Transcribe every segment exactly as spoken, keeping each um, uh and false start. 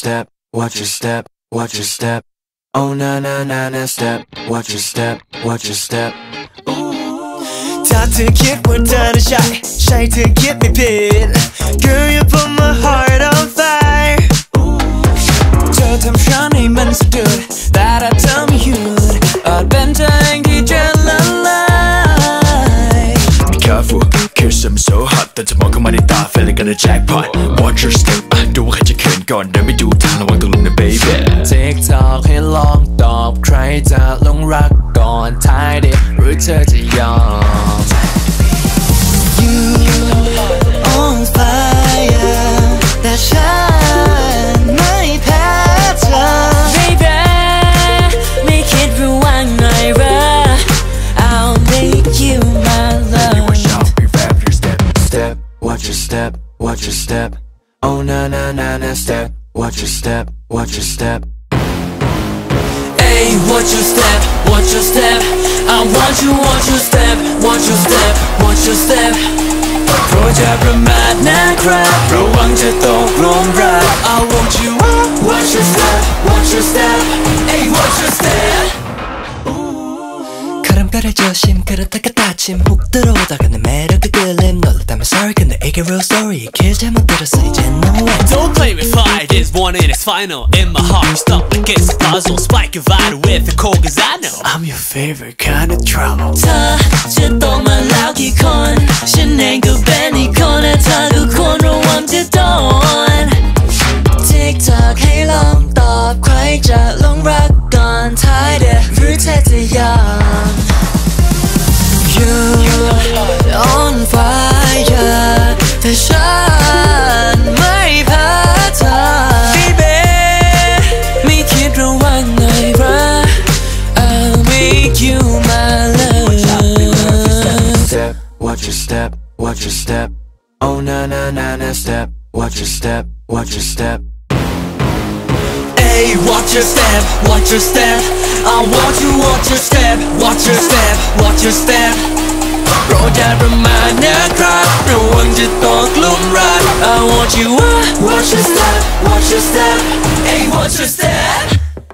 step, watch your step, watch your step. Oh na na na na step, watch your step, watch your step. Time to get what done is shy, shy to get me paid. Girl, you put my heart on fire. เธอทำฉันให้มันสะดุดแต่ถ้าเธอไม่หยุดอาจเป็นเธอเองที่จะละลาย Be careful, cause I'm so hot แต่จะมองเข้ามาในตา feel like gonna jackpot. Watch your step อ่ะดูว่าใครจะขึ้นก่อนเดินไม่ดูทางระวังตกหลุมนะ baby. TikTok ให้ลองตอบใครจะลงรักก่อนท้ายเด็ดหรือเธอจะยอม You on fire แต่ฉันไม่แพ้เธอ Baby ไม่คิดระวังหน่อยเหรอ I'll make you my love. You watch out, be fast your step. Step, watch your step, watch your step. Oh na na na na step, watch your step, watch your step. Hey, watch your step, watch your step. I want you, watch your step, watch your step, watch your step. โปรดอย่าประมาทนะครับระวังจะตกหลุมรัก I want you, watch your step, watch your step. Hey, watch your step. 가름가려져심 그렇다가 다침 훅 들어오다가 내 매력에 끌림 놀랐다면 sorry 근데 이게 real story 길 잘못 들었어 이제 no way. Don't play with fire, there's one in its final. In my heart, stuck like it's a puzzle. Spike your vital with the cold cause I know I'm your favorite kind of trouble. เธอจะต้องมาแล้วกี่คนฉันเองก็เป็นอีกคนและเธอก็ควรระวังจะโดน TikTok ให้ลองตอบใครจะลงรักก่อนท้ายเด็ดหรือเธอจะยอม You on fire แต่ฉันไม่แพ้เธอ Baby ไม่คิดระวังหน่อยเหรอ I'll make you my love. Step, watch your step, watch your step. Oh na na na na step, watch your step, watch your step. Hey, watch your step, watch your step. I want you, watch your step, watch your step, watch your step. โปรดอย่าประมาทนะครับระวังจะตกหลุมรัก I want you, watch your step, watch your step. Hey, watch your step.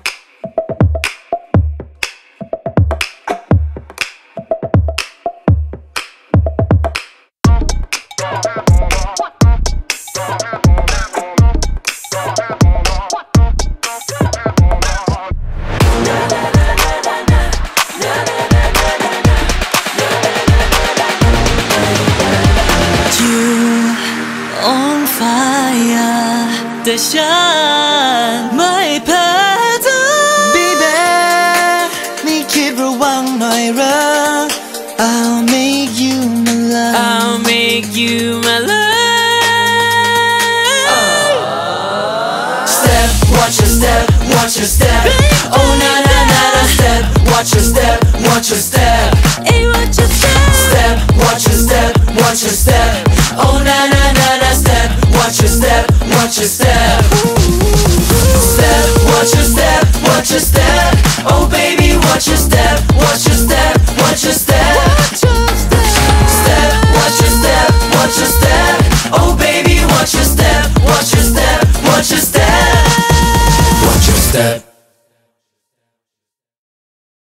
On fire แต่ฉันไม่แพ้เธอ Baby ไม่คิดระวังหน่อยเหรอ I'll make you my love. I'll make you my love. Step, watch your step, watch your step. Oh na na na na step, watch your step, watch your step. Hey, watch your step. Step, watch your step, watch your step.